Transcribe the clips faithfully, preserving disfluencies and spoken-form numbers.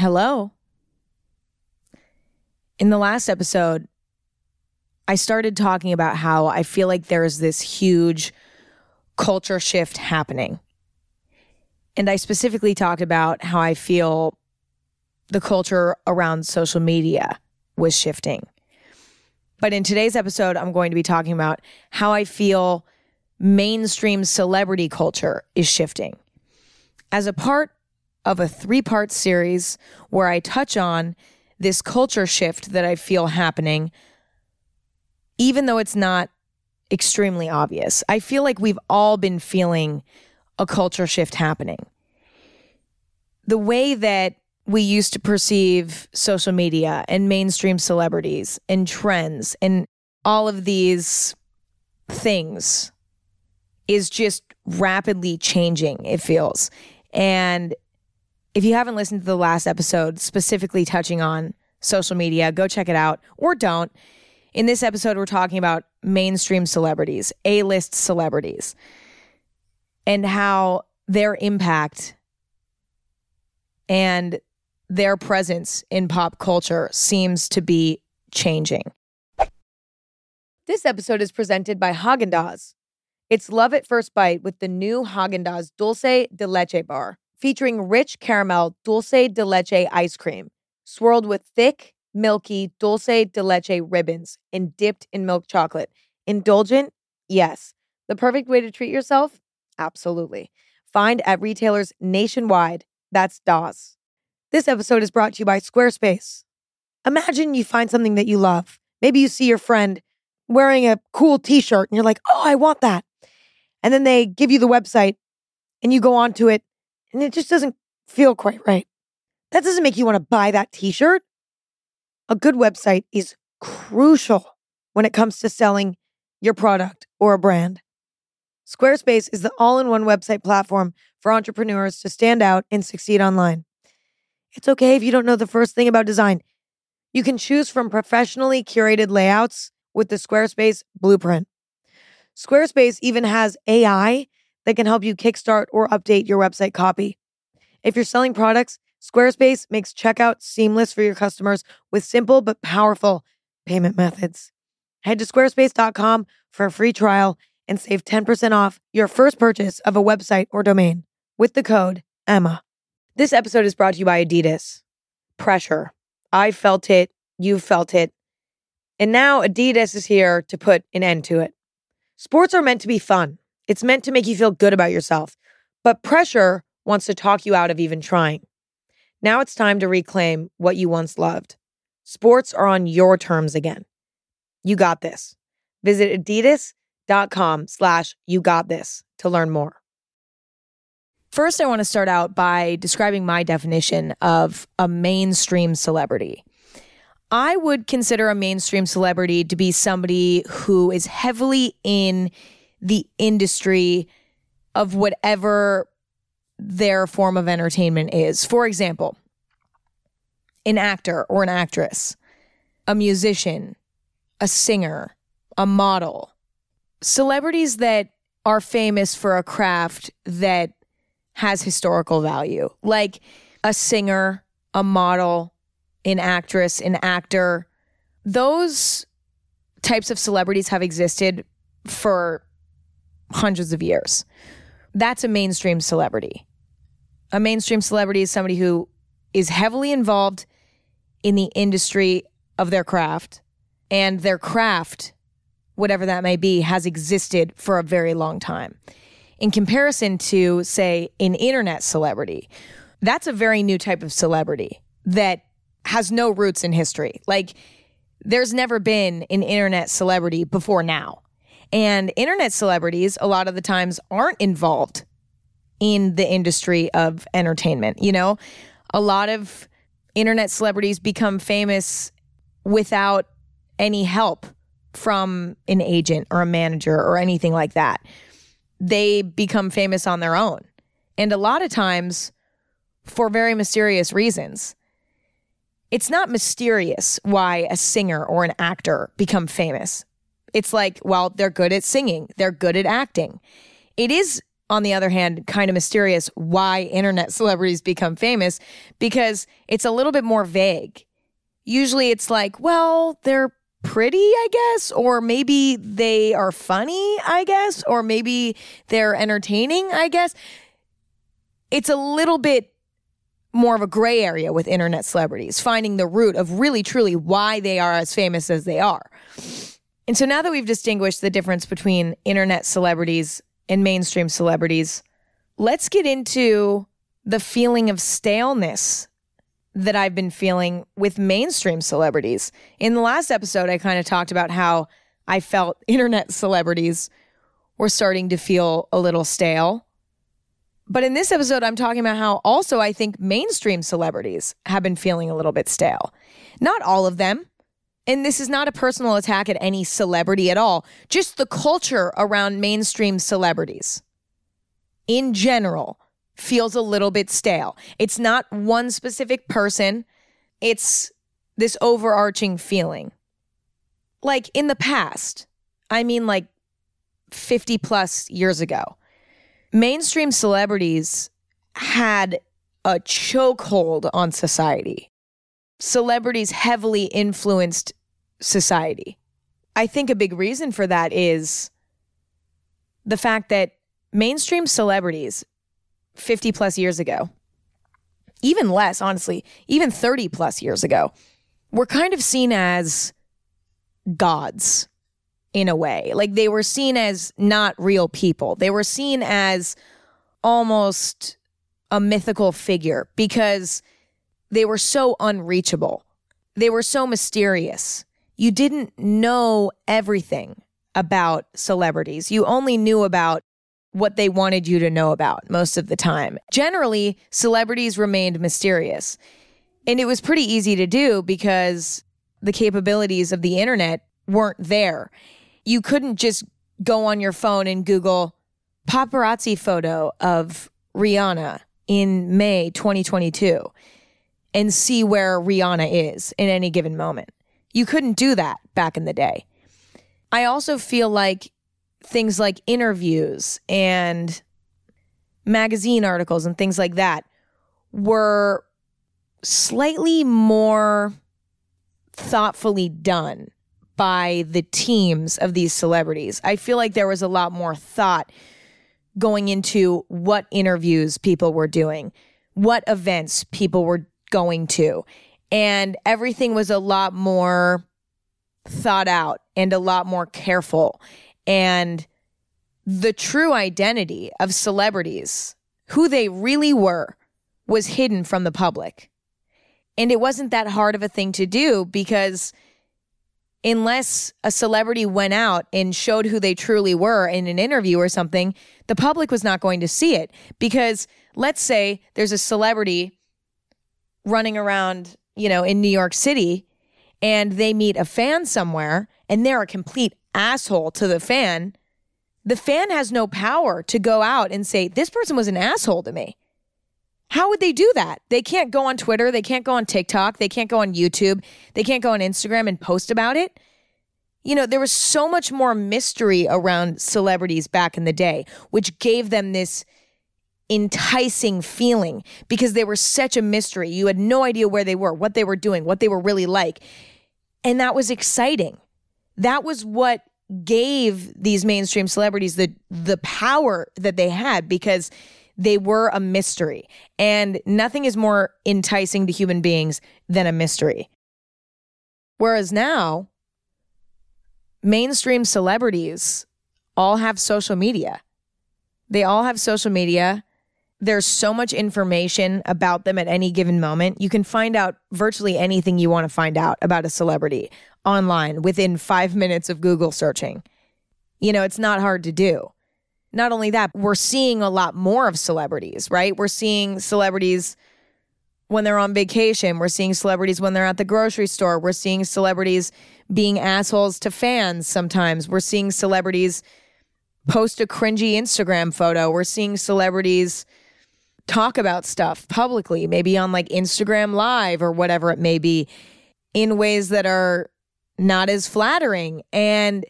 Hello. In the last episode, I started talking about how I feel like there's this huge culture shift happening. And I specifically talked about how I feel the culture around social media was shifting. But in today's episode, I'm going to be talking about how I feel mainstream celebrity culture is shifting. As a part of a three-part series where I touch on this culture shift that I feel happening, even though it's not extremely obvious. I feel like we've all been feeling a culture shift happening. The way that we used to perceive social media and mainstream celebrities and trends and all of these things is just rapidly changing, it feels. And if you haven't listened to the last episode specifically touching on social media, go check it out or don't. In this episode, we're talking about mainstream celebrities, A-list celebrities, and how their impact and their presence in pop culture seems to be changing. This episode is presented by Häagen-Dazs. It's love at first bite with the new Häagen-Dazs Dulce de Leche bar, featuring rich caramel dulce de leche ice cream, swirled with thick, milky dulce de leche ribbons and dipped in milk chocolate. Indulgent? Yes. The perfect way to treat yourself? Absolutely. Find at retailers nationwide. That's Dazs. This episode is brought to you by Squarespace. Imagine you find something that you love. Maybe you see your friend wearing a cool t-shirt and you're like, oh, I want that. And then they give you the website and you go onto it and it just doesn't feel quite right. That doesn't make you want to buy that t-shirt. A good website is crucial when it comes to selling your product or a brand. Squarespace is the all-in-one website platform for entrepreneurs to stand out and succeed online. It's okay if you don't know the first thing about design. You can choose from professionally curated layouts with the Squarespace Blueprint. Squarespace even has A I that can help you kickstart or update your website copy. If you're selling products, Squarespace makes checkout seamless for your customers with simple but powerful payment methods. Head to squarespace dot com for a free trial and save ten percent off your first purchase of a website or domain with the code Emma. This episode is brought to you by Adidas. Pressure. I felt it. You felt it. And now Adidas is here to put an end to it. Sports are meant to be fun. It's meant to make you feel good about yourself. But pressure wants to talk you out of even trying. Now it's time to reclaim what you once loved. Sports are on your terms again. You got this. Visit adidas.com slash you got this to learn more. First, I want to start out by describing my definition of a mainstream celebrity. I would consider a mainstream celebrity to be somebody who is heavily in the industry of whatever their form of entertainment is. For example, an actor or an actress, a musician, a singer, a model. Celebrities that are famous for a craft that has historical value, like a singer, a model, an actress, an actor. Those types of celebrities have existed for hundreds of years. That's a mainstream celebrity. A mainstream celebrity is somebody who is heavily involved in the industry of their craft, and their craft, whatever that may be, has existed for a very long time. In comparison to, say, an internet celebrity, that's a very new type of celebrity that has no roots in history. Like, there's never been an internet celebrity before now. And internet celebrities, a lot of the times, aren't involved in the industry of entertainment. You know, a lot of internet celebrities become famous without any help from an agent or a manager or anything like that. They become famous on their own. And a lot of times for very mysterious reasons. It's not mysterious why a singer or an actor become famous. It's like, well, they're good at singing. They're good at acting. It is on the other hand, kind of mysterious why internet celebrities become famous, because it's a little bit more vague. Usually it's like, well, they're pretty, I guess, or maybe they are funny, I guess, or maybe they're entertaining, I guess. It's a little bit more of a gray area with internet celebrities, finding the root of really, truly why they are as famous as they are. And so now that we've distinguished the difference between internet celebrities and mainstream celebrities, let's get into the feeling of staleness that I've been feeling with mainstream celebrities. In the last episode, I kind of talked about how I felt internet celebrities were starting to feel a little stale. But in this episode, I'm talking about how also I think mainstream celebrities have been feeling a little bit stale. Not all of them. And this is not a personal attack at any celebrity at all, just the culture around mainstream celebrities in general feels a little bit stale. It's not one specific person. It's this overarching feeling. Like in the past, I mean like fifty plus years ago, mainstream celebrities had a chokehold on society. Celebrities heavily influenced society. I think a big reason for that is the fact that mainstream celebrities fifty plus years ago, even less, honestly, even thirty plus years ago, were kind of seen as gods in a way. Like they were seen as not real people. They were seen as almost a mythical figure because they were so unreachable. They were so mysterious. You didn't know everything about celebrities. You only knew about what they wanted you to know about most of the time. Generally, celebrities remained mysterious. And it was pretty easy to do because the capabilities of the internet weren't there. You couldn't just go on your phone and Google paparazzi photo of Rihanna in May twenty twenty-two. And see where Rihanna is in any given moment. You couldn't do that back in the day. I also feel like things like interviews and magazine articles and things like that were slightly more thoughtfully done by the teams of these celebrities. I feel like there was a lot more thought going into what interviews people were doing, what events people were going to. And everything was a lot more thought out and a lot more careful. And the true identity of celebrities, who they really were, was hidden from the public. And it wasn't that hard of a thing to do because unless a celebrity went out and showed who they truly were in an interview or something, the public was not going to see it. Because let's say there's a celebrity running around, you know, in New York City and they meet a fan somewhere and they're a complete asshole to the fan. The fan has no power to go out and say, this person was an asshole to me. How would they do that? They can't go on Twitter. They can't go on TikTok. They can't go on YouTube. They can't go on Instagram and post about it. You know, there was so much more mystery around celebrities back in the day, which gave them this enticing feeling because they were such a mystery. You had no idea where they were, what they were doing, what they were really like. And that was exciting. That was what gave these mainstream celebrities the the power that they had because they were a mystery. And nothing is more enticing to human beings than a mystery. Whereas now, mainstream celebrities all have social media. They all have social media. There's so much information about them at any given moment. You can find out virtually anything you want to find out about a celebrity online within five minutes of Google searching. You know, it's not hard to do. Not only that, we're seeing a lot more of celebrities, right? We're seeing celebrities when they're on vacation. We're seeing celebrities when they're at the grocery store. We're seeing celebrities being assholes to fans sometimes. We're seeing celebrities post a cringy Instagram photo. We're seeing celebrities talk about stuff publicly, maybe on like Instagram Live or whatever it may be, in ways that are not as flattering. And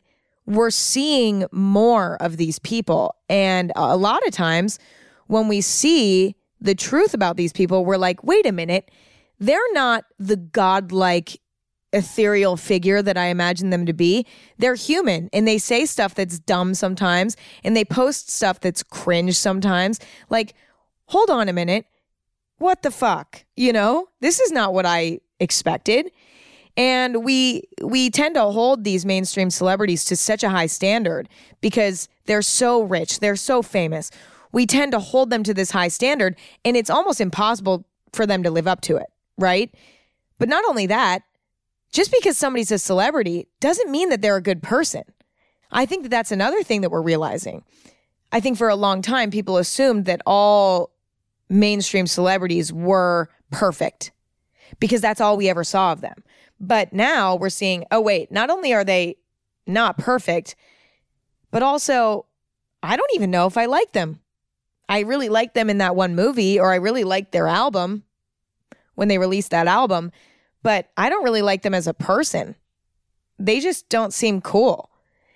we're seeing more of these people. And a lot of times when we see the truth about these people, we're like, wait a minute, they're not the godlike ethereal figure that I imagine them to be. They're human, and they say stuff that's dumb sometimes, and they post stuff that's cringe sometimes. Like, hold on a minute. What the fuck? You know, this is not what I expected. And we we tend to hold these mainstream celebrities to such a high standard because they're so rich, they're so famous. We tend to hold them to this high standard, and it's almost impossible for them to live up to it, right? But not only that, just because somebody's a celebrity doesn't mean that they're a good person. I think that that's another thing that we're realizing. I think for a long time, people assumed that all mainstream celebrities were perfect because that's all we ever saw of them. But now we're seeing, oh, wait, not only are they not perfect, but also I don't even know if I like them. I really liked them in that one movie, or I really liked their album when they released that album, but I don't really like them as a person. They just don't seem cool.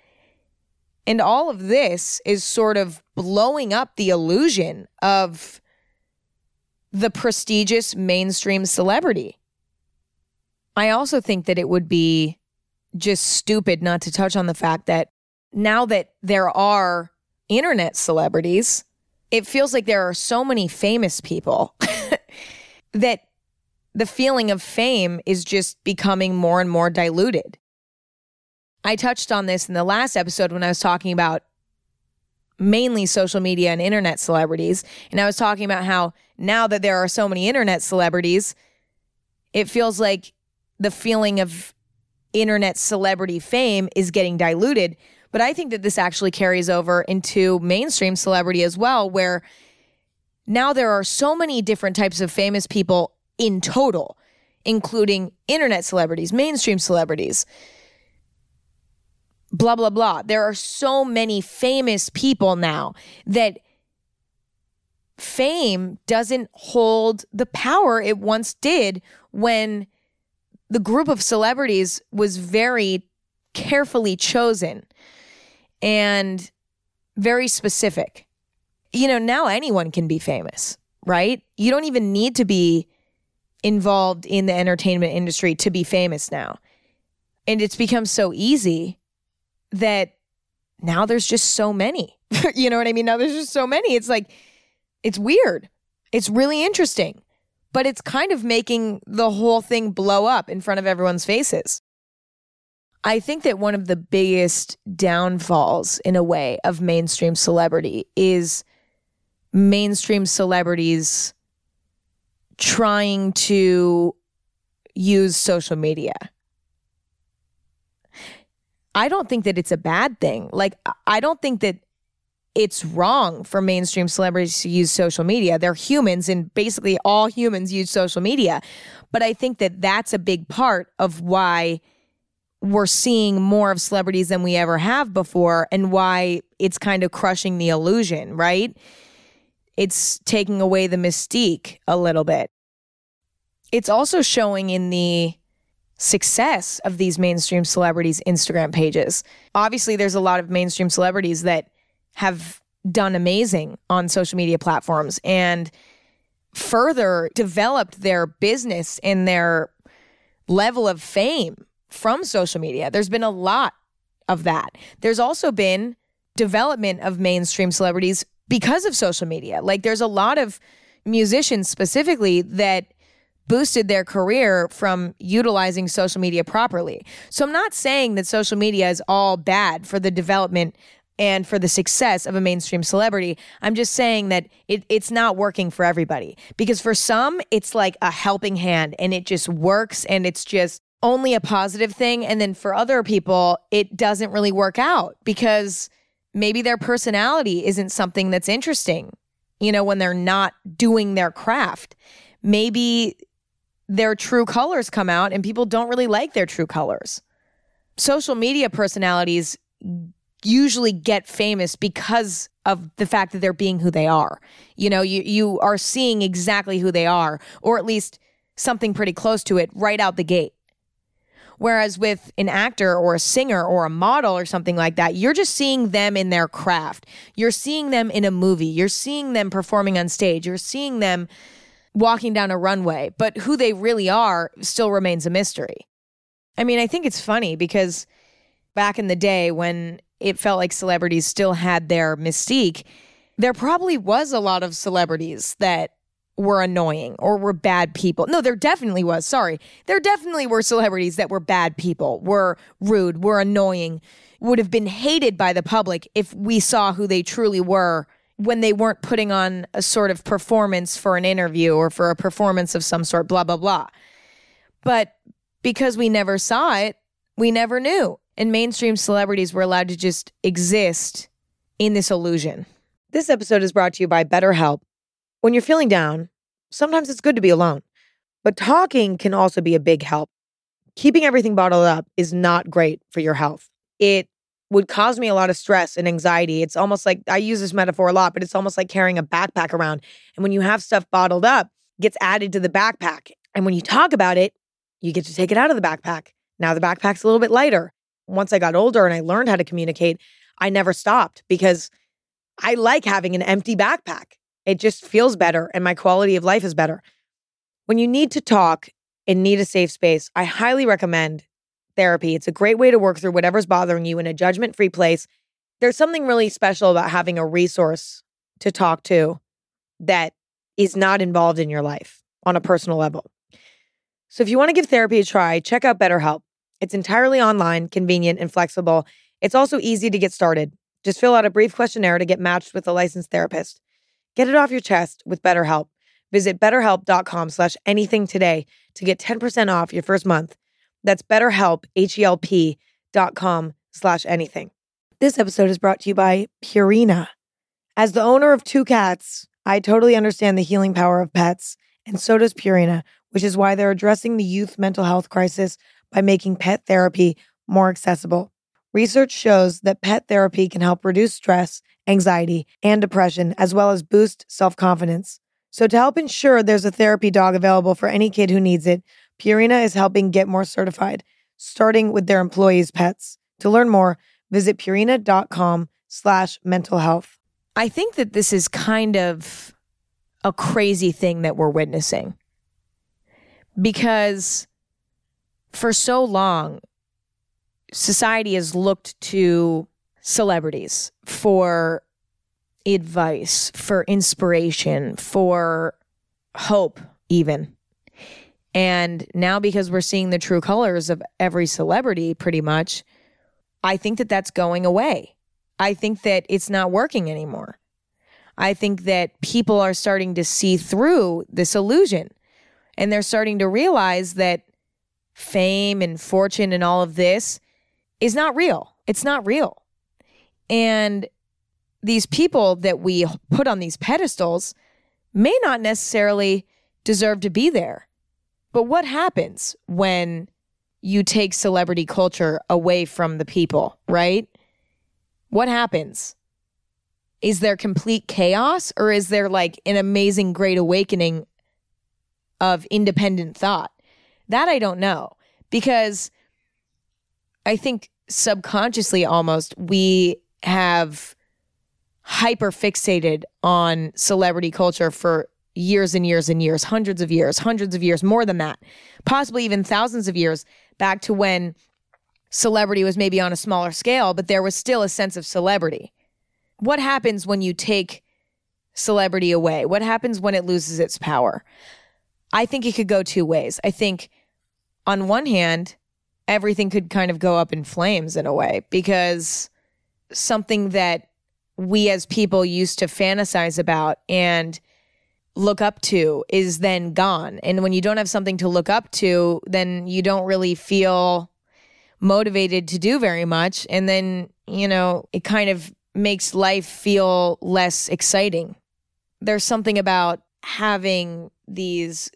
And all of this is sort of blowing up the illusion of the prestigious mainstream celebrity. I also think that it would be just stupid not to touch on the fact that now that there are internet celebrities, it feels like there are so many famous people that the feeling of fame is just becoming more and more diluted. I touched on this in the last episode when I was talking about mainly social media and internet celebrities. And I was talking about how now that there are so many internet celebrities, it feels like the feeling of internet celebrity fame is getting diluted. But I think that this actually carries over into mainstream celebrity as well, where now there are so many different types of famous people in total, including internet celebrities, mainstream celebrities, blah, blah, blah. There are so many famous people now that fame doesn't hold the power it once did when the group of celebrities was very carefully chosen and very specific. You know, now anyone can be famous, right? You don't even need to be involved in the entertainment industry to be famous now. And it's become so easy that now there's just so many. You know what I mean? Now there's just so many. It's like, it's weird. It's really interesting. But it's kind of making the whole thing blow up in front of everyone's faces. I think that one of the biggest downfalls, in a way, of mainstream celebrity is mainstream celebrities trying to use social media. I don't think that it's a bad thing. Like, I don't think that it's wrong for mainstream celebrities to use social media. They're humans, and basically all humans use social media. But I think that that's a big part of why we're seeing more of celebrities than we ever have before, and why it's kind of crushing the illusion, right? It's taking away the mystique a little bit. It's also showing in the success of these mainstream celebrities' Instagram pages. Obviously, there's a lot of mainstream celebrities that have done amazing on social media platforms and further developed their business and their level of fame from social media. There's been a lot of that. There's also been development of mainstream celebrities because of social media. Like, there's a lot of musicians specifically that boosted their career from utilizing social media properly. So I'm not saying that social media is all bad for the development and for the success of a mainstream celebrity. I'm just saying that it, it's not working for everybody. Because for some, it's like a helping hand and it just works and it's just only a positive thing. And then for other people, it doesn't really work out because maybe their personality isn't something that's interesting, you know, when they're not doing their craft. Maybe their true colors come out and people don't really like their true colors. Social media personalities usually get famous because of the fact that they're being who they are. You know, you, you are seeing exactly who they are, or at least something pretty close to it right out the gate. Whereas with an actor or a singer or a model or something like that, you're just seeing them in their craft. You're seeing them in a movie. You're seeing them performing on stage. You're seeing them walking down a runway. But who they really are still remains a mystery. I mean, I think it's funny because back in the day when it felt like celebrities still had their mystique, there probably was a lot of celebrities that were annoying or were bad people. No, there definitely was. Sorry. There definitely were celebrities that were bad people, were rude, were annoying, would have been hated by the public if we saw who they truly were when they weren't putting on a sort of performance for an interview or for a performance of some sort, blah, blah, blah. But because we never saw it, we never knew. And mainstream celebrities were allowed to just exist in this illusion. This episode is brought to you by BetterHelp. When you're feeling down, sometimes it's good to be alone, but talking can also be a big help. Keeping everything bottled up is not great for your health. It would cause me a lot of stress and anxiety. It's almost like, I use this metaphor a lot, but it's almost like carrying a backpack around. And when you have stuff bottled up, it gets added to the backpack. And when you talk about it, you get to take it out of the backpack. Now the backpack's a little bit lighter. Once I got older and I learned how to communicate, I never stopped because I like having an empty backpack. It just feels better and my quality of life is better. When you need to talk and need a safe space, I highly recommend therapy. It's a great way to work through whatever's bothering you in a judgment-free place. There's something really special about having a resource to talk to that is not involved in your life on a personal level. So if you want to give therapy a try, check out BetterHelp. It's entirely online, convenient, and flexible. It's also easy to get started. Just fill out a brief questionnaire to get matched with a licensed therapist. Get it off your chest with BetterHelp. Visit betterhelp.com slash anything today to get ten percent off your first month. That's betterhelp, H-E-L-P dot com slash anything. This episode is brought to you by Purina. As the owner of two cats, I totally understand the healing power of pets, and so does Purina, which is why they're addressing the youth mental health crisis by making pet therapy more accessible. Research shows that pet therapy can help reduce stress, anxiety, and depression, as well as boost self-confidence. So to help ensure there's a therapy dog available for any kid who needs it, Purina is helping get more certified, starting with their employees' pets. To learn more, visit purina.com slash mental health. I think that this is kind of a crazy thing that we're witnessing. Because for so long, society has looked to celebrities for advice, for inspiration, for hope even. And now because we're seeing the true colors of every celebrity pretty much, I think that that's going away. I think that it's not working anymore. I think that people are starting to see through this illusion and they're starting to realize that fame and fortune and all of this is not real. It's not real. And these people that we put on these pedestals may not necessarily deserve to be there. But what happens when you take celebrity culture away from the people, right? What happens? Is there complete chaos, or is there like an amazing great awakening of independent thought? That I don't know, because I think subconsciously almost we have hyper fixated on celebrity culture for years and years and years, hundreds of years, hundreds of years, more than that, possibly even thousands of years, back to when celebrity was maybe on a smaller scale, but there was still a sense of celebrity. What happens when you take celebrity away? What happens when it loses its power? I think it could go two ways. I think on one hand, everything could kind of go up in flames in a way, because something that we as people used to fantasize about and look up to is then gone. And when you don't have something to look up to, then you don't really feel motivated to do very much. And then, you know, it kind of makes life feel less exciting. There's something about having these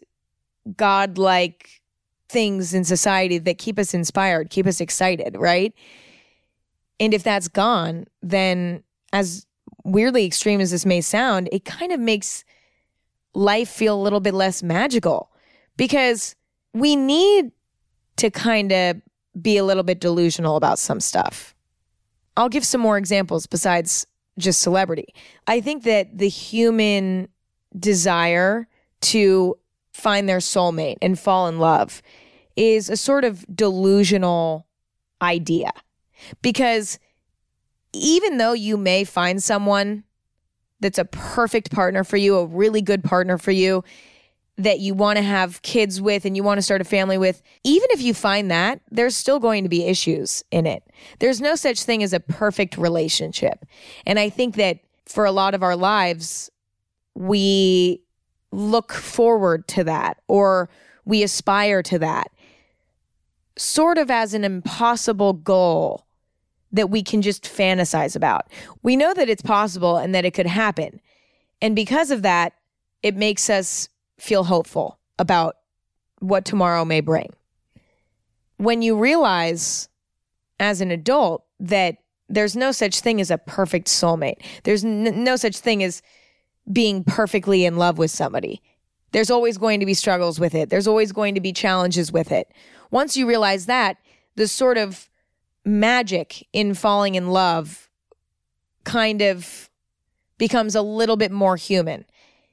godlike things in society that keep us inspired, keep us excited, right? And if that's gone, then as weirdly extreme as this may sound, it kind of makes life feel a little bit less magical, because we need to kind of be a little bit delusional about some stuff. I'll give some more examples besides just celebrity. I think that the human desire to find their soulmate and fall in love is a sort of delusional idea. Because even though you may find someone that's a perfect partner for you, a really good partner for you, that you want to have kids with and you want to start a family with, even if you find that, there's still going to be issues in it. There's no such thing as a perfect relationship. And I think that for a lot of our lives, we look forward to that or we aspire to that, sort of as an impossible goal that we can just fantasize about. We know that it's possible and that it could happen. And because of that, it makes us feel hopeful about what tomorrow may bring. When you realize as an adult that there's no such thing as a perfect soulmate, there's n- no such thing as being perfectly in love with somebody. There's always going to be struggles with it. There's always going to be challenges with it. Once you realize that, the sort of magic in falling in love kind of becomes a little bit more human.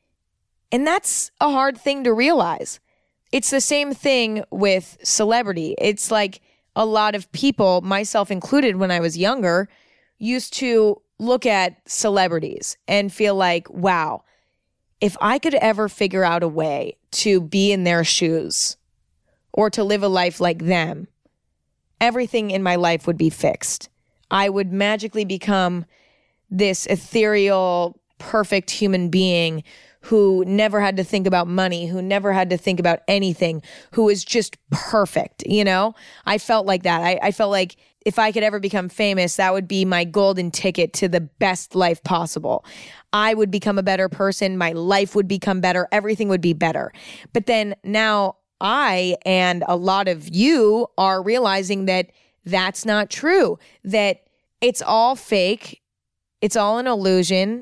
And that's a hard thing to realize. It's the same thing with celebrity. It's like a lot of people, myself included when I was younger, used to look at celebrities and feel like, wow, if I could ever figure out a way to be in their shoes or to live a life like them, everything in my life would be fixed. I would magically become this ethereal, perfect human being who never had to think about money, who never had to think about anything, who was just perfect, you know? I felt like that. I, I felt like if I could ever become famous, that would be my golden ticket to the best life possible. I would become a better person. My life would become better. Everything would be better. But then now I and a lot of you are realizing that that's not true, that it's all fake. It's all an illusion.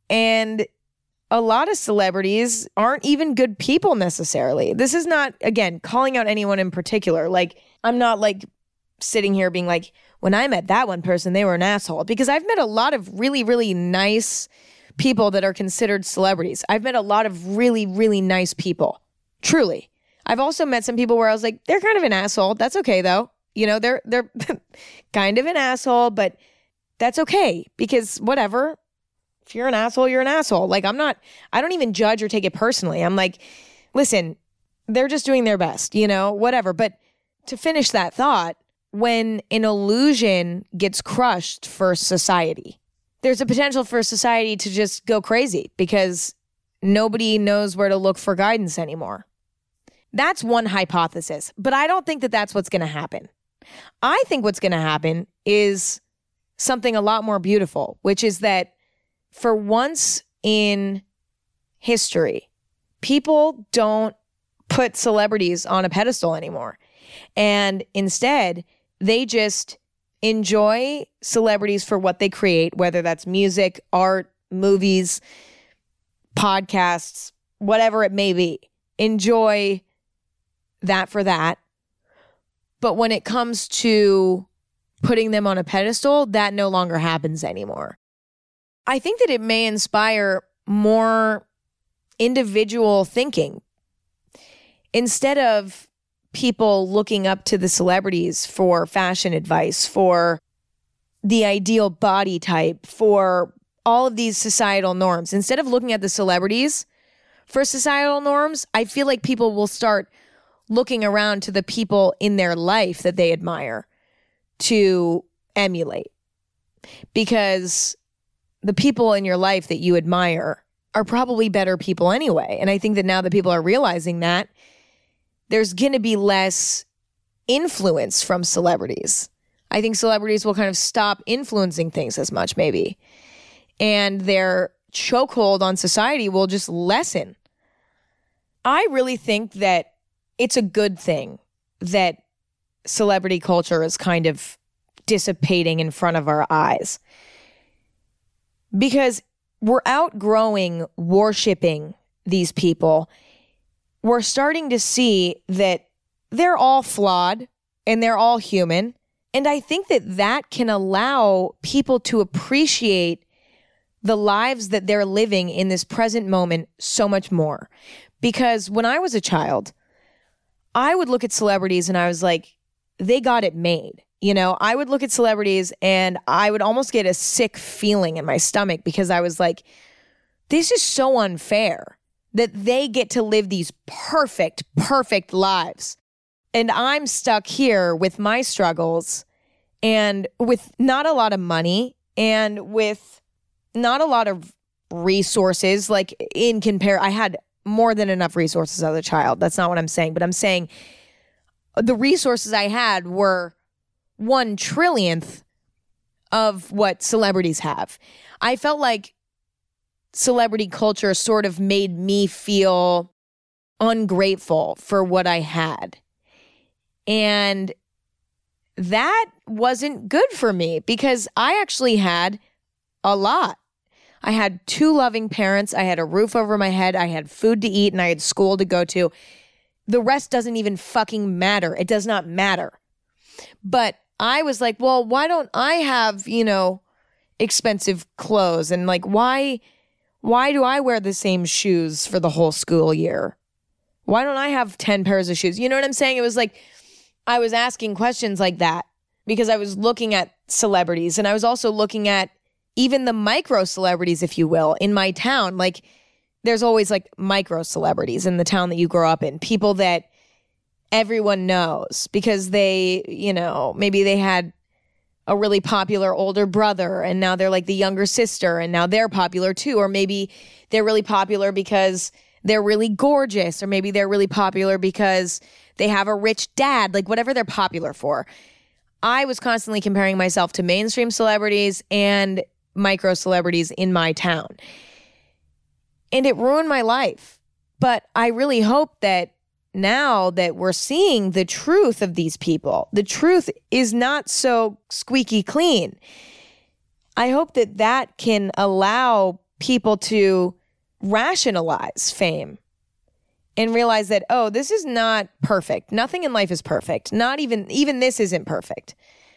And a lot of celebrities aren't even good people necessarily. This is not, again, calling out anyone in particular. Like, I'm not like sitting here being like, when I met that one person, they were an asshole. Because I've met a lot of really, really nice people that are considered celebrities. I've met a lot of really, really nice people. Truly. I've also met some people where I was like, they're kind of an asshole. That's okay though. You know, they're they're kind of an asshole, but that's okay because whatever. If you're an asshole, you're an asshole. Like, I'm not, I don't even judge or take it personally. I'm like, listen, they're just doing their best, you know, whatever. But to finish that thought, when an illusion gets crushed for society, there's a potential for society to just go crazy because nobody knows where to look for guidance anymore. That's one hypothesis, but I don't think that that's what's going to happen. I think what's going to happen is something a lot more beautiful, which is that for once in history, people don't put celebrities on a pedestal anymore. And instead, they just enjoy celebrities for what they create, whether that's music, art, movies, podcasts, whatever it may be. Enjoy that for that. But when it comes to putting them on a pedestal, that no longer happens anymore. I think that it may inspire more individual thinking. Instead of people looking up to the celebrities for fashion advice, for the ideal body type, for all of these societal norms, instead of looking at the celebrities for societal norms, I feel like people will start looking around to the people in their life that they admire to emulate. Because the people in your life that you admire are probably better people anyway. And I think that now that people are realizing that, there's going to be less influence from celebrities. I think celebrities will kind of stop influencing things as much, maybe. And their chokehold on society will just lessen. I really think that it's a good thing that celebrity culture is kind of dissipating in front of our eyes. Because we're outgrowing worshiping these people. We're starting to see that they're all flawed. and they're all human. And I think that that can allow people to appreciate the lives that they're living in this present moment so much more. Because when I was a child, I would look at celebrities and I was like, they got it made. You know, I would look at celebrities and I would almost get a sick feeling in my stomach because I was like, this is so unfair that they get to live these perfect, perfect lives. And I'm stuck here with my struggles and with not a lot of money and with not a lot of resources. Like in compare, I had more than enough resources as a child. That's not what I'm saying. But I'm saying the resources I had were one trillionth of what celebrities have. I felt like celebrity culture sort of made me feel ungrateful for what I had. And that wasn't good for me because I actually had a lot. I had two loving parents. I had a roof over my head. I had food to eat and I had school to go to. The rest doesn't even fucking matter. It does not matter. But I was like, well, why don't I have, you know, expensive clothes? And like, why, why do I wear the same shoes for the whole school year? Why don't I have ten pairs of shoes? You know what I'm saying? It was like, I was asking questions like that because I was looking at celebrities and I was also looking at even the micro celebrities, if you will, in my town. Like there's always like micro celebrities in the town that you grow up in, people that everyone knows because they, you know, maybe they had a really popular older brother and now they're like the younger sister and now they're popular too. Or maybe they're really popular because they're really gorgeous, or maybe they're really popular because they have a rich dad, like whatever they're popular for. I was constantly comparing myself to mainstream celebrities and micro celebrities in my town. And it ruined my life. But I really hope that now that we're seeing the truth of these people, the truth is not so squeaky clean. I hope that that can allow people to rationalize fame and realize that, oh, this is not perfect. Nothing in life is perfect. Not even, even this isn't perfect.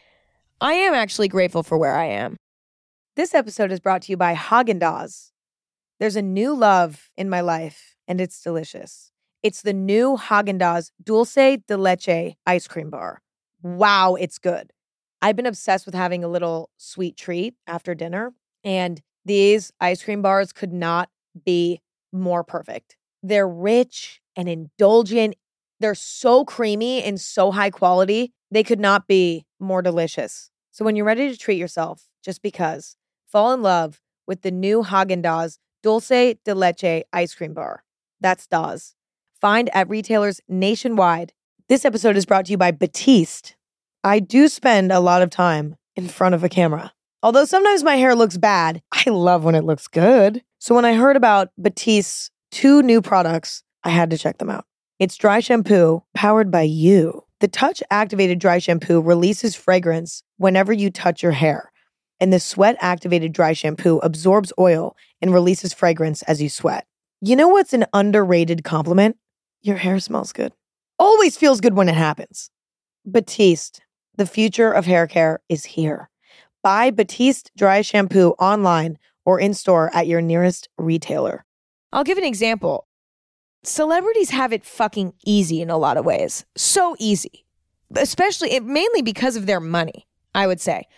I am actually grateful for where I am. This episode is brought to you by Haagen-Dazs. There's a new love in my life, and it's delicious. It's the new Haagen-Dazs Dulce de Leche ice cream bar. Wow, it's good. I've been obsessed with having a little sweet treat after dinner, and these ice cream bars could not be more perfect. They're rich and indulgent. They're so creamy and so high quality. They could not be more delicious. So when you're ready to treat yourself, just because, fall in love with the new Haagen-Dazs Dulce de Leche ice cream bar. That's Dazs. Find at retailers nationwide. This episode is brought to you by Batiste. I do spend a lot of time in front of a camera. Although sometimes my hair looks bad, I love when it looks good. So when I heard about Batiste's two new products, I had to check them out. It's dry shampoo powered by you. The touch activated dry shampoo releases fragrance whenever you touch your hair. And the sweat activated dry shampoo absorbs oil and releases fragrance as you sweat. You know what's an underrated compliment? Your hair smells good. Always feels good when it happens. Batiste, the future of hair care, is here. Buy Batiste dry shampoo online or in-store at your nearest retailer. I'll give an example. Celebrities have it fucking easy in a lot of ways. So easy. Especially, it, mainly because of their money, I would say.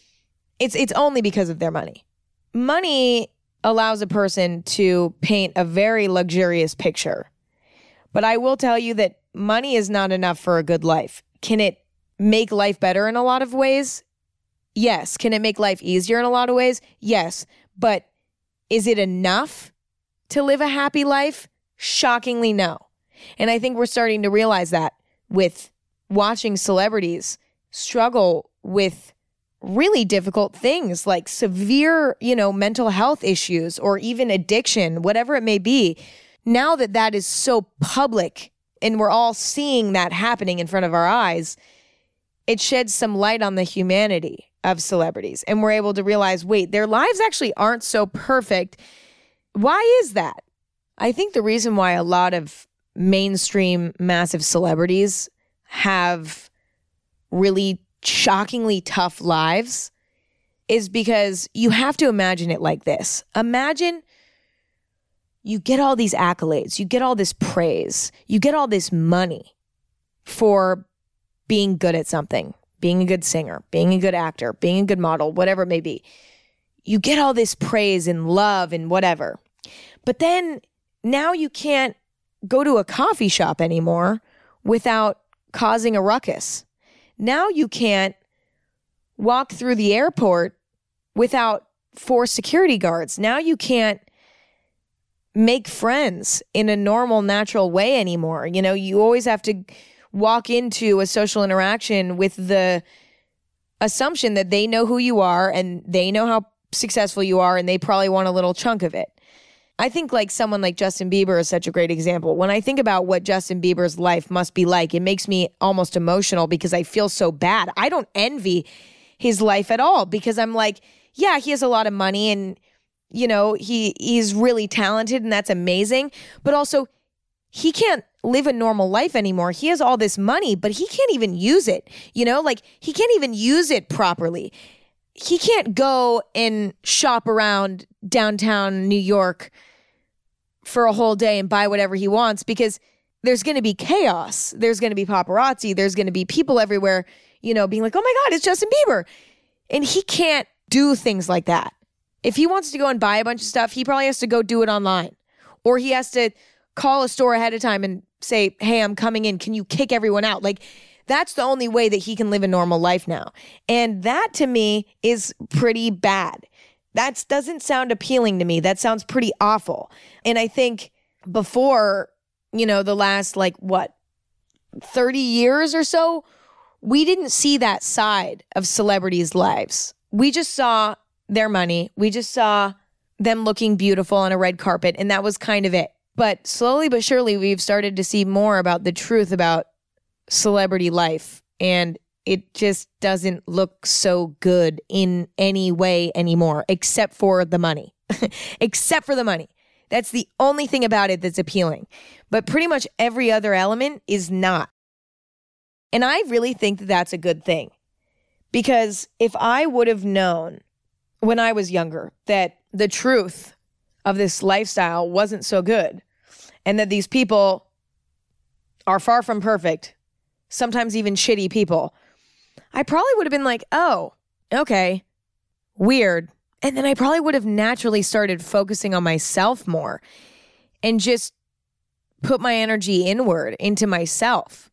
It's it's only because of their money. Money allows a person to paint a very luxurious picture. But I will tell you that money is not enough for a good life. Can it make life better in a lot of ways? Yes. Can it make life easier in a lot of ways? Yes. But is it enough to live a happy life? Shockingly, no. And I think we're starting to realize that with watching celebrities struggle with really difficult things like severe, you know, mental health issues or even addiction, whatever it may be. Now that that is so public and we're all seeing that happening in front of our eyes, it sheds some light on the humanity of celebrities. And we're able to realize, wait, their lives actually aren't so perfect. Why is that? I think the reason why a lot of mainstream massive celebrities have really shockingly tough lives is because you have to imagine it like this. Imagine you get all these accolades, you get all this praise, you get all this money for being good at something, being a good singer, being a good actor, being a good model, whatever it may be. You get all this praise and love and whatever. But then now you can't go to a coffee shop anymore without causing a ruckus. Now you can't walk through the airport without four security guards. Now you can't make friends in a normal, natural way anymore. You know, you always have to walk into a social interaction with the assumption that they know who you are and they know how successful you are and they probably want a little chunk of it. I think like someone like Justin Bieber is such a great example. When I think about what Justin Bieber's life must be like, it makes me almost emotional because I feel so bad. I don't envy his life at all because I'm like, yeah, he has a lot of money and, you know, he he's really talented and that's amazing. But also, he can't live a normal life anymore. He has all this money, but he can't even use it. You know, like he can't even use it properly. He can't go and shop around downtown New York for a whole day and buy whatever he wants because there's going to be chaos. There's going to be paparazzi. There's going to be people everywhere, you know, being like, oh my God, it's Justin Bieber. And he can't do things like that. If he wants to go and buy a bunch of stuff, he probably has to go do it online. Or he has to call a store ahead of time and say, hey, I'm coming in. Can you kick everyone out? Like, that's the only way that he can live a normal life now. And that to me is pretty bad. That doesn't sound appealing to me. That sounds pretty awful. And I think before, you know, the last like what, thirty years or so, we didn't see that side of celebrities' lives. We just saw their money. We just saw them looking beautiful on a red carpet. And that was kind of it. But slowly but surely, we've started to see more about the truth about celebrity life. And it just doesn't look so good in any way anymore, except for the money. Except for the money. That's the only thing about it that's appealing. But pretty much every other element is not. And I really think that that's a good thing. Because if I would have known when I was younger that the truth of this lifestyle wasn't so good, and that these people are far from perfect, sometimes even shitty people, I probably would have been like, oh, okay, weird. And then I probably would have naturally started focusing on myself more and just put my energy inward into myself.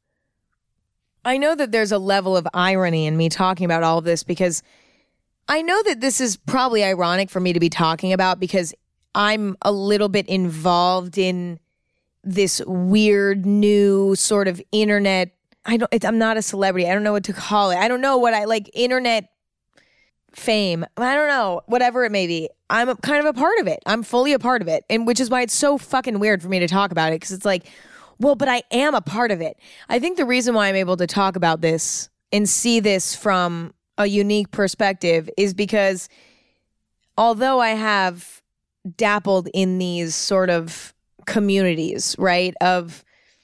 I know that there's a level of irony in me talking about all of this because I know that this is probably ironic for me to be talking about because I'm a little bit involved in this weird new sort of internet. I don't, it, I'm not a celebrity. I don't know what to call it. I don't know what I like, internet fame. I don't know, whatever it may be. I'm a, kind of a part of it. I'm fully a part of it. And which is why it's so fucking weird for me to talk about it. Cause it's like, well, but I am a part of it. I think the reason why I'm able to talk about this and see this from a unique perspective is because although I have dabbled in these sort of communities, right, of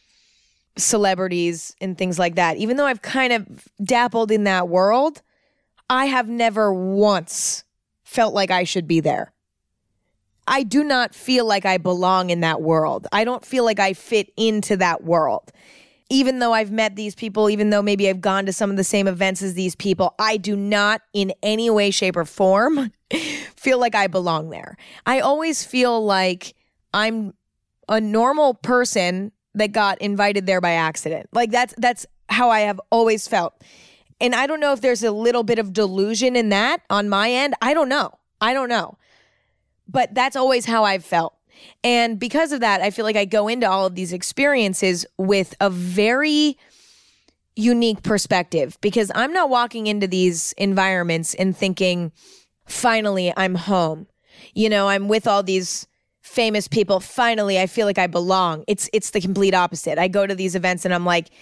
celebrities and things like that, even though I've kind of dabbled in that world, I have never once felt like I should be there. I do not feel like I belong in that world. I don't feel like I fit into that world. Even though I've met these people, even though maybe I've gone to some of the same events as these people, I do not in any way, shape, or form feel like I belong there. I always feel like I'm a normal person that got invited there by accident. Like that's that's how I have always felt. And I don't know if there's a little bit of delusion in that on my end. I don't know. I don't know. But that's always how I've felt. And because of that, I feel like I go into all of these experiences with a very unique perspective because I'm not walking into these environments and thinking, finally, I'm home. You know, I'm with all these famous people. Finally, I feel like I belong. It's it's the complete opposite. I go to these events and I'm like,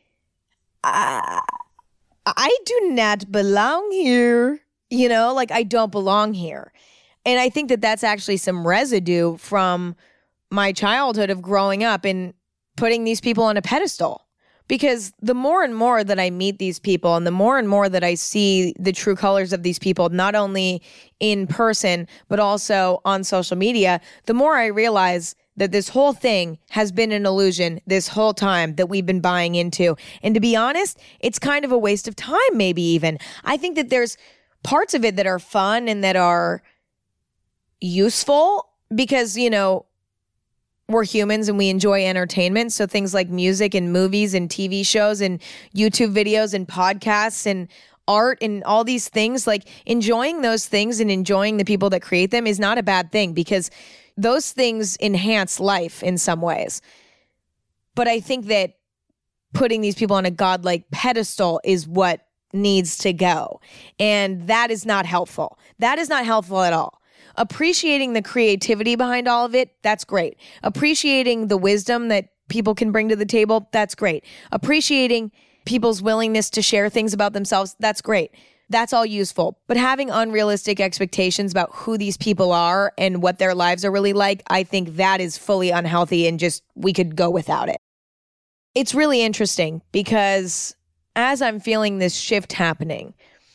I, I do not belong here. You know, like I don't belong here. And I think that that's actually some residue from my childhood of growing up and putting these people on a pedestal, Because the more and more that I meet these people and the more and more that I see the true colors of these people, not only in person, but also on social media, the more I realize that this whole thing has been an illusion this whole time that we've been buying into. And to be honest, it's kind of a waste of time, maybe even. I think that there's parts of it that are fun and that are useful because, you know, we're humans and we enjoy entertainment. So things like music and movies and T V shows and YouTube videos and podcasts and art and all these things, like enjoying those things and enjoying the people that create them is not a bad thing because those things enhance life in some ways. But I think that putting these people on a godlike pedestal is what needs to go. And that is not helpful. That is not helpful at all. Appreciating the creativity behind all of it, that's great. Appreciating the wisdom that people can bring to the table, that's great. Appreciating people's willingness to share things about themselves, that's great. That's all useful. But having unrealistic expectations about who these people are and what their lives are really like, I think that is fully unhealthy and just we could go without it. It's really interesting because as I'm feeling this shift happening,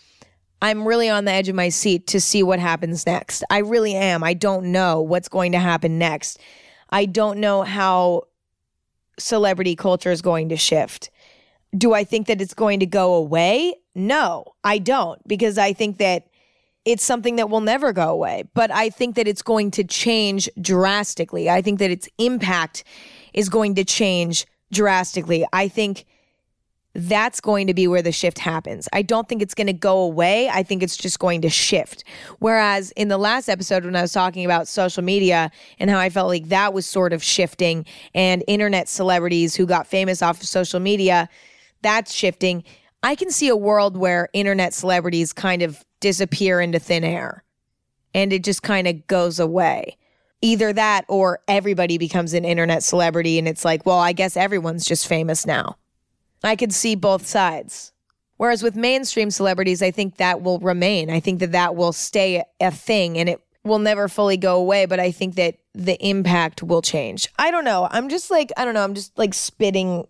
I'm really on the edge of my seat to see what happens next. I really am. I don't know what's going to happen next. I don't know how celebrity culture is going to shift. Do I think that it's going to go away? No, I don't, because I think that it's something that will never go away. But I think that it's going to change drastically. I think that its impact is going to change drastically. I think that's going to be where the shift happens. I don't think it's going to go away. I think it's just going to shift. Whereas in the last episode, when I was talking about social media and how I felt like that was sort of shifting and internet celebrities who got famous off of social media, that's shifting. I can see a world where internet celebrities kind of disappear into thin air and it just kind of goes away. Either that or everybody becomes an internet celebrity and it's like, well, I guess everyone's just famous now. I could see both sides. Whereas with mainstream celebrities, I think that will remain. I think that that will stay a thing and it will never fully go away, but I think that the impact will change. I don't know. I'm just like, I don't know. I'm just like spitting,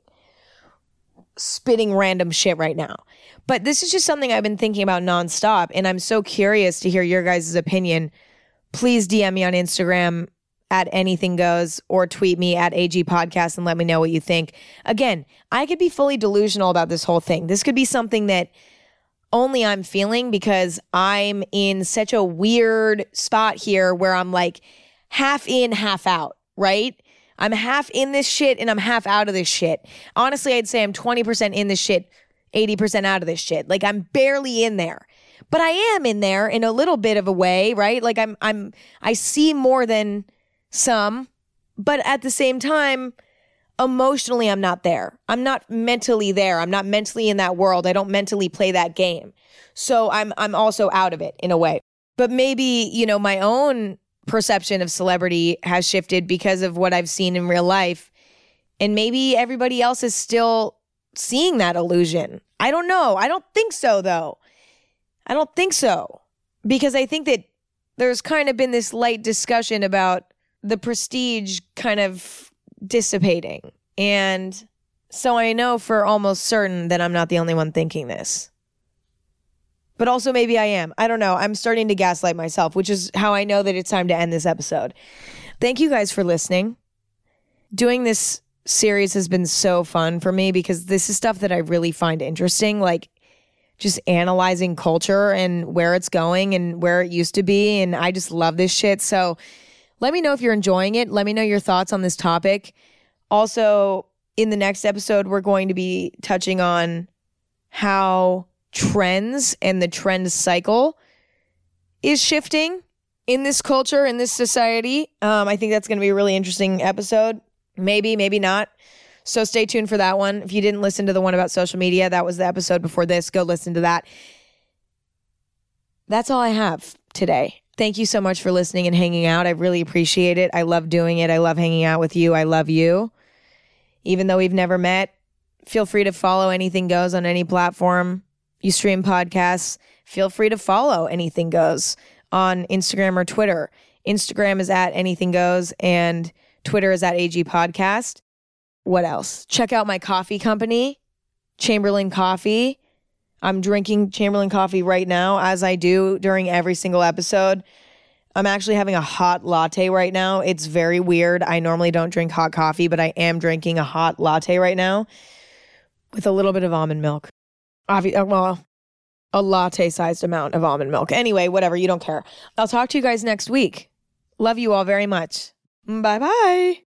spitting random shit right now. But this is just something I've been thinking about nonstop, and I'm so curious to hear your guys' opinion. Please D M me on Instagram at anything goes or tweet me at A G podcast and let me know what you think. Again, I could be fully delusional about this whole thing. This could be something that only I'm feeling because I'm in such a weird spot here where I'm like half in, half out, right? I'm half in this shit and I'm half out of this shit. Honestly, I'd say I'm twenty percent in this shit, eighty percent out of this shit. Like I'm barely in there. But I am in there in a little bit of a way, right? Like I'm I'm I see more than some, but at the same time, emotionally, I'm not there. I'm not mentally there. I'm not mentally in that world. I don't mentally play that game. So I'm I'm also out of it in a way. But maybe, you know, my own perception of celebrity has shifted because of what I've seen in real life. And maybe everybody else is still seeing that illusion. I don't know. I don't think so, though. I don't think so. Because I think that there's kind of been this light discussion about the prestige kind of dissipating. And so I know for almost certain that I'm not the only one thinking this. But also maybe I am. I don't know. I'm starting to gaslight myself, which is how I know that it's time to end this episode. Thank you guys for listening. Doing this series has been so fun for me because this is stuff that I really find interesting, like just analyzing culture and where it's going and where it used to be. And I just love this shit. So let me know if you're enjoying it. Let me know your thoughts on this topic. Also, in the next episode, we're going to be touching on how trends and the trend cycle is shifting in this culture, in this society. Um, I think that's going to be a really interesting episode. Maybe, maybe not. So stay tuned for that one. If you didn't listen to the one about social media, that was the episode before this. Go listen to that. That's all I have today. Thank you so much for listening and hanging out. I really appreciate it. I love doing it. I love hanging out with you. I love you. Even though we've never met, feel free to follow Anything Goes on any platform. You stream podcasts, feel free to follow Anything Goes on Instagram or Twitter. Instagram is at Anything Goes and Twitter is at A G Podcast. what else? Check out my coffee company, Chamberlain Coffee. I'm drinking Chamberlain coffee right now, as I do during every single episode. I'm actually having a hot latte right now. It's very weird. I normally don't drink hot coffee, but I am drinking a hot latte right now with a little bit of almond milk. Obvi- well, a latte-sized amount of almond milk. Anyway, whatever. You don't care. I'll talk to you guys next week. Love you all very much. Bye-bye.